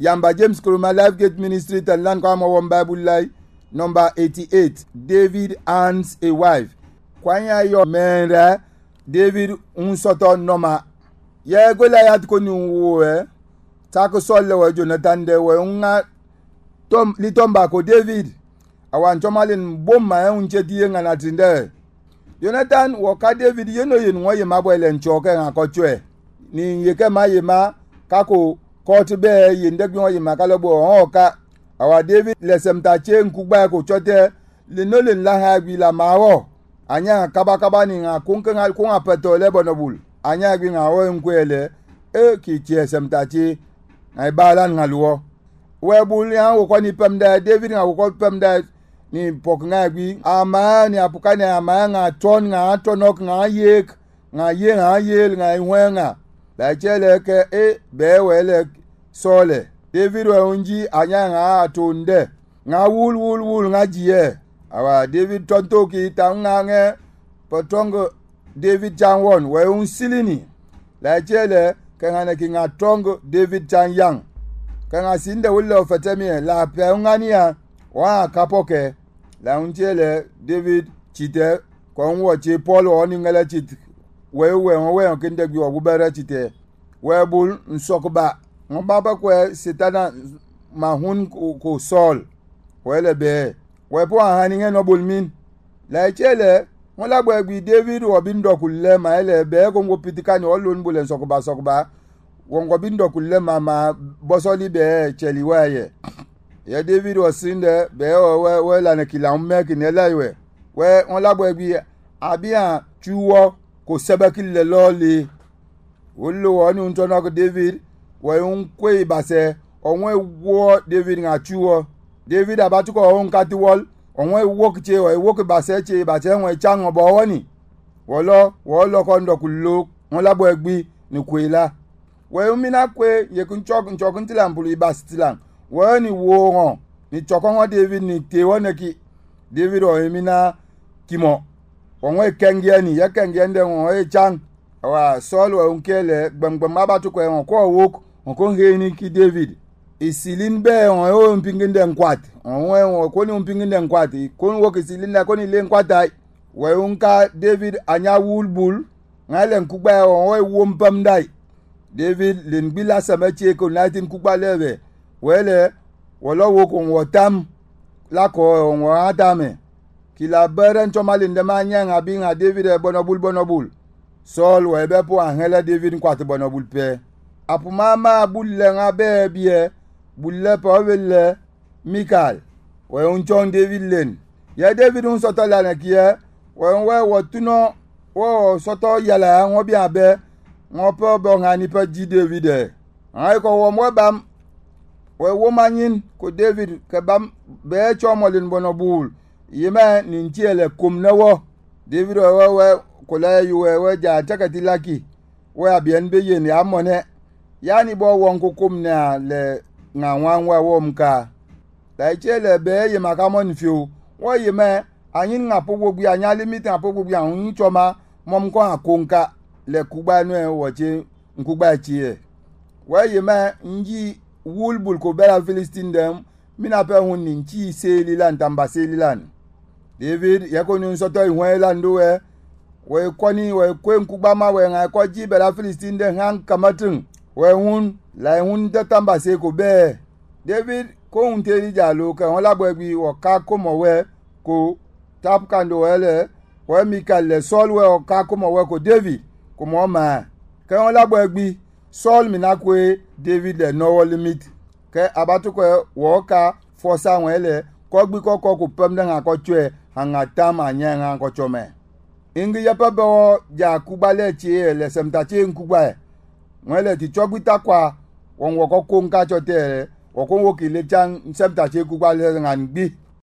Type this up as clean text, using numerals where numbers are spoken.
Yamba James Kuruma Life Gate Ministry Tanlan kwa mwa Bible Life number 88. David Hans a wife. Kwanya yo menre David unsoto noma. Ye Goliath ko ni wo tako solle wa Jonathan de we unga tom litomba ko David awan chomalin bomma unche die ngana tinde. Jonathan woka David yeno yenwo ye mabwele nchoke ngakotwe ni yeke mayema kako kotu be yendegwo ye makalobo oka awa David lesemta che nkugba ko chote linolin la hagbi la mawo anya kaba ni ngakunka kunga petole bonobul anya gbi ngawo nkwele ki che semta che ai balan ngaluo webul ya wo ni pemda David ngawo pemda ni poknga gbi ama ni apukane ama nga ton nga tonok nga yek nga yel nga iwenga la chele ke be wele sole David wa unji anya nga atunde nga wul nga jiye awa David tonto ki tanga nge potongo David Janwon we unsilini la chele ke ngane ki nga tongo David Janyang ke nga sinde wulo fatemi la pe ngania wa kapoke la unchele David chite kwa nwo chi Paul oni ngala chit we kinde gbi ogubere chite we bul nsokba ngba kwa setana mahun ko Saul wele be we po hani nge no bulmin la chele wala gbo gbi David obindo kulle ma ele be ko ngo pitikani olun bulen sokba wongo bindo kulle ma bosoli be cheli waye ya David wasinde be we la ne kila mmeki ne laiwe we on la gbo gbi abia chuwo ko sebeki le loli wollo woni untono ko David we unkwe ibase onwe wo David nga chuwo David abatuko onkati wol onwe wo kiche we wo ke base che base won chango bo woni wolo kondo kullo won labo egbi ni kwela we umina kwe ye kunchok ntilambulu ibasitilan we ni wo hon ni chokon David ni te woneki David o emina kimo onwe kengiani ya kengiande won chang wa Saul wa unkele gbamgbam abatuko won ko wok onko ngeni ki David isilin be on mpinginde nkwat onwe ko ni mpinginde nkwat ko wo kisilin na ko ni le nkwata we unka David anya wulbul ngale nkugba onwe wo mpam dai David lingbila samache ko natin kugba lebe wele wolo wo ko wotam la ko on atame kila beren chomalin de manya ngabi nga David bonobul Saul we be po anhela David nkwat bonobul pe apumama bulle nga bebie bulle pawele Michael we unchon David len ya David un soto la na kiye we wotuno wo soto yala ngo bi abe ngo po bo ngani pa ji David ai ko wo mo bam we wo manin ko David ke bam be chomolin bonobul yema ni ntiele kumnawo David we ko la we ja takati laki we abien be yeni amone yani bo won kokum na le ngawanwa womka la chele be ye makamon fiu wo ye me anyin ngapogbu anya limit ngapogbu anyin choma mom ko akonka le kuba no e woche nkuba chie wo ye me nji wulbul ko bela Philistine dem mina pe hun ni nchi selilan tamba selilan David ye ko ni soto ihwe lando we koni we kwenkuba ma we nga ko ji bela Philistine de han kamatin we hun la hun de tamba se ko be David ko hun te jalo ka won labo egbi o ka ko mo we ko tap kando wele we Michael le Saul we o ka ko mo we ko David ko mo ma ka won labo egbi Saul mi na ko David le no limit ke abatu ko wo ka force won ele ko gbi ko pem de nga ko tue anga tam anya nga ko chome ingi ya pabo ja kubale che le semta che nkugba mwele ti chogbita kwa won wo ko nka chote wo ko wo ki le chan semta che kubale ngangbi